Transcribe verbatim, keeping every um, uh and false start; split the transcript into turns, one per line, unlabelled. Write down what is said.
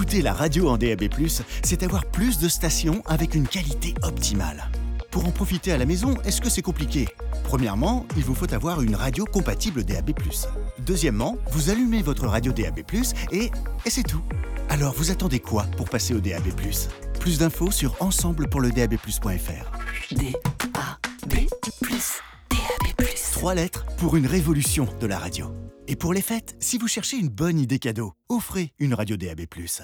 Écouter la radio en D A B plus, c'est avoir plus de stations avec une qualité optimale. Pour en profiter à la maison, est-ce que c'est compliqué? Premièrement, il vous faut avoir une radio compatible D A B plus. Deuxièmement, vous allumez votre radio D A B plus et, et c'est tout. Alors, vous attendez quoi pour passer au D A B plus? Plus d'infos sur ensemble pour le D A B plus point F R.
D A B plus, D A B plus.
Trois lettres pour une révolution de la radio. Et pour les fêtes, si vous cherchez une bonne idée cadeau, offrez une radio D A B plus.